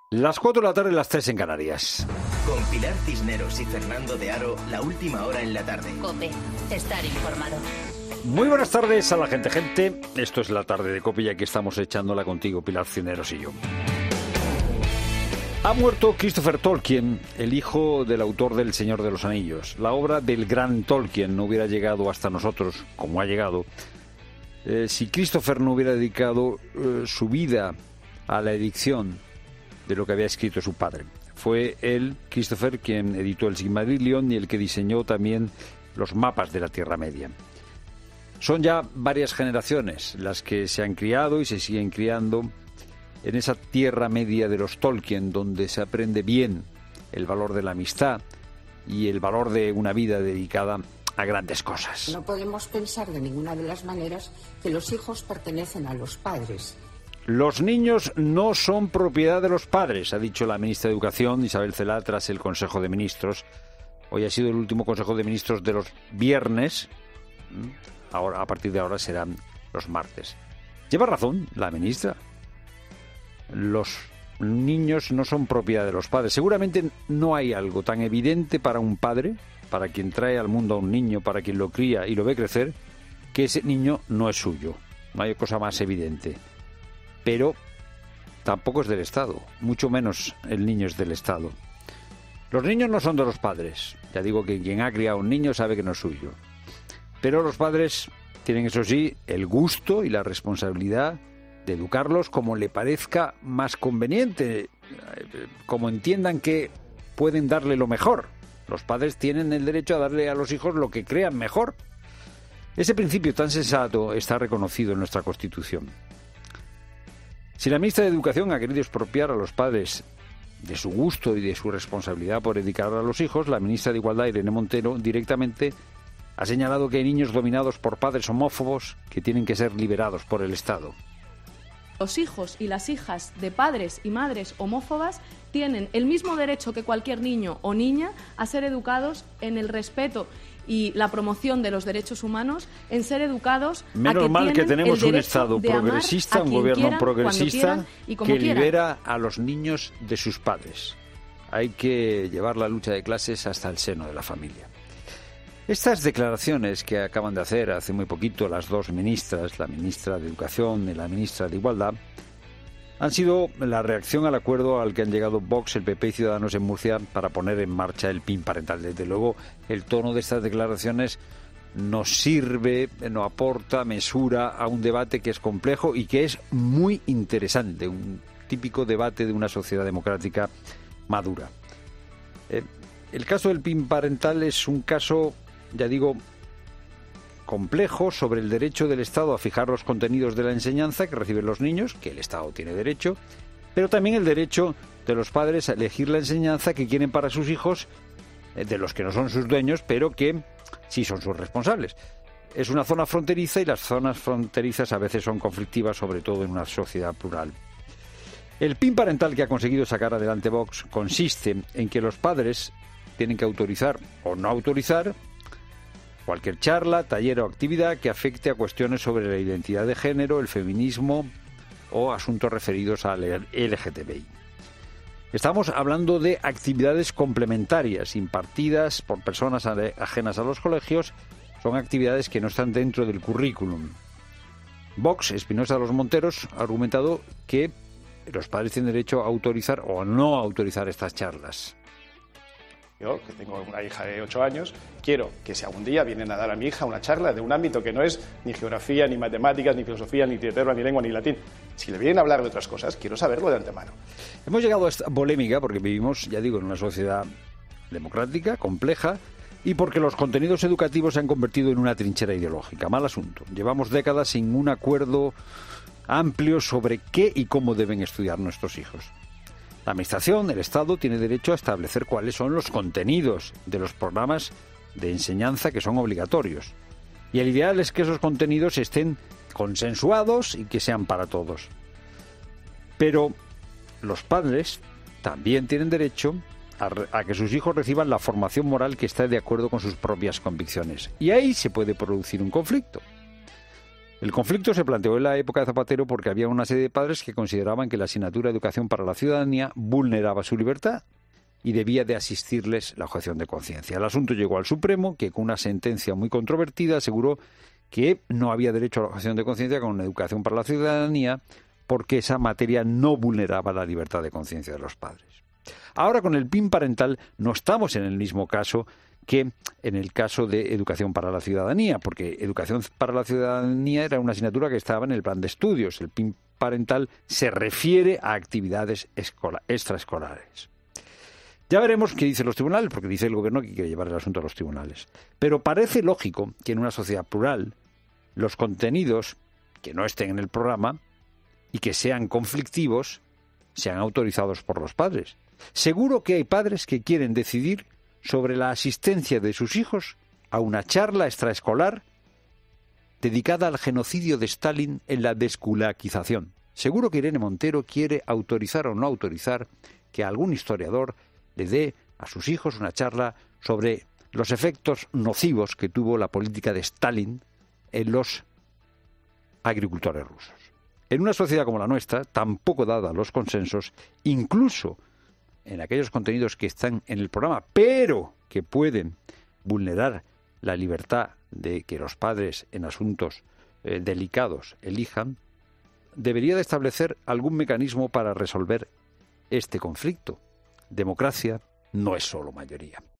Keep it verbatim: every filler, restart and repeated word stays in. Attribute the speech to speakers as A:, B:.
A: Las cuatro de la tarde, las tres en Canarias.
B: Con Pilar Cisneros y Fernando de Aro, la última hora en la tarde.
C: COPE, estar informado.
A: Muy buenas tardes a la gente, gente. Esto es la tarde de COPE y aquí estamos echándola contigo, Pilar Cisneros y yo. Ha muerto Christopher Tolkien, el hijo del autor del Señor de los Anillos. La obra del gran Tolkien no hubiera llegado hasta nosotros, como ha llegado, eh, si Christopher no hubiera dedicado eh, su vida a la edición de lo que había escrito su padre. Fue él, Christopher, quien editó el Silmarillion y el que diseñó también los mapas de la Tierra Media. Son ya varias generaciones las que se han criado y se siguen criando en esa Tierra Media de los Tolkien, donde se aprende bien el valor de la amistad y el valor de una vida dedicada a grandes cosas.
D: No podemos pensar de ninguna de las maneras que los hijos pertenecen a los padres.
A: Los niños no son propiedad de los padres, ha dicho la ministra de Educación, Isabel Celaá, tras el Consejo de Ministros. Hoy ha sido el último Consejo de Ministros de los viernes. Ahora, a partir de ahora serán los martes. Lleva razón la ministra. Los niños no son propiedad de los padres. Seguramente no hay algo tan evidente para un padre, para quien trae al mundo a un niño, para quien lo cría y lo ve crecer, que ese niño no es suyo. No hay cosa más evidente. Pero tampoco es del Estado, mucho menos el niño es del Estado. Los niños no son de los padres. Ya digo que quien ha criado a un niño sabe que no es suyo. Pero los padres tienen, eso sí, el gusto y la responsabilidad de educarlos como le parezca más conveniente, como entiendan que pueden darle lo mejor. Los padres tienen el derecho a darle a los hijos lo que crean mejor. Ese principio tan sensato está reconocido en nuestra Constitución. Si la ministra de Educación ha querido expropiar a los padres de su gusto y de su responsabilidad por educar a los hijos, la ministra de Igualdad, Irene Montero, directamente ha señalado que hay niños dominados por padres homófobos que tienen que ser liberados por el Estado.
E: Los hijos y las hijas de padres y madres homófobas tienen el mismo derecho que cualquier niño o niña a ser educados en el respeto y la promoción de los derechos humanos, en ser educados.
A: Menos
E: a que
A: mal que tenemos un Estado
E: de
A: progresista, un gobierno
E: quieran,
A: progresista
E: y como
A: que
E: quieran.
A: libera a los niños de sus padres. Hay que llevar la lucha de clases hasta el seno de la familia. Estas declaraciones que acaban de hacer hace muy poquito las dos ministras, la ministra de Educación y la ministra de Igualdad, han sido la reacción al acuerdo al que han llegado Vox, el P P y Ciudadanos en Murcia para poner en marcha el P I N parental. Desde luego, el tono de estas declaraciones nos sirve, nos aporta mesura a un debate que es complejo y que es muy interesante, un típico debate de una sociedad democrática madura. Eh, el caso del P I N parental es un caso, ya digo, complejo sobre el derecho del Estado a fijar los contenidos de la enseñanza que reciben los niños, que el Estado tiene derecho, pero también el derecho de los padres a elegir la enseñanza que quieren para sus hijos, de los que no son sus dueños, pero que sí son sus responsables. Es una zona fronteriza y las zonas fronterizas a veces son conflictivas, sobre todo en una sociedad plural. El P I N parental que ha conseguido sacar adelante Vox consiste en que los padres tienen que autorizar o no autorizar cualquier charla, taller o actividad que afecte a cuestiones sobre la identidad de género, el feminismo o asuntos referidos al L G T B I. Estamos hablando de actividades complementarias impartidas por personas ajenas a los colegios. Son actividades que no están dentro del currículum. Vox, Espinosa de los Monteros, ha argumentado que los padres tienen derecho a autorizar o no autorizar estas charlas.
F: Yo, que tengo una hija de ocho años, quiero que si algún día vienen a dar a mi hija una charla de un ámbito que no es ni geografía, ni matemáticas, ni filosofía, ni literatura, ni lengua, ni latín, si le vienen a hablar de otras cosas, quiero saberlo de antemano.
A: Hemos llegado a esta polémica porque vivimos, ya digo, en una sociedad democrática, compleja, y porque los contenidos educativos se han convertido en una trinchera ideológica. Mal asunto. Llevamos décadas sin un acuerdo amplio sobre qué y cómo deben estudiar nuestros hijos. La Administración, el Estado, tiene derecho a establecer cuáles son los contenidos de los programas de enseñanza que son obligatorios. Y el ideal es que esos contenidos estén consensuados y que sean para todos. Pero los padres también tienen derecho a, a que sus hijos reciban la formación moral que esté de acuerdo con sus propias convicciones. Y ahí se puede producir un conflicto. El conflicto se planteó en la época de Zapatero porque había una serie de padres que consideraban que la asignatura de Educación para la Ciudadanía vulneraba su libertad y debía de asistirles la objeción de conciencia. El asunto llegó al Supremo, que con una sentencia muy controvertida aseguró que no había derecho a la objeción de conciencia con Educación para la Ciudadanía porque esa materia no vulneraba la libertad de conciencia de los padres. Ahora, con el P I N parental no estamos en el mismo caso que en el caso de Educación para la Ciudadanía, porque Educación para la Ciudadanía era una asignatura que estaba en el plan de estudios. El P I N parental se refiere a actividades escola- extraescolares. Ya veremos qué dicen los tribunales, porque dice el Gobierno que quiere llevar el asunto a los tribunales. Pero parece lógico que en una sociedad plural los contenidos que no estén en el programa y que sean conflictivos sean autorizados por los padres. Seguro que hay padres que quieren decidir sobre la asistencia de sus hijos a una charla extraescolar dedicada al genocidio de Stalin en la desculaquización. Seguro que Irene Montero quiere autorizar o no autorizar que algún historiador le dé a sus hijos una charla sobre los efectos nocivos que tuvo la política de Stalin en los agricultores rusos. En una sociedad como la nuestra, tan poco dada a los consensos, incluso en aquellos contenidos que están en el programa, pero que pueden vulnerar la libertad de que los padres en asuntos eh, delicados elijan, debería de establecer algún mecanismo para resolver este conflicto. Democracia no es solo mayoría.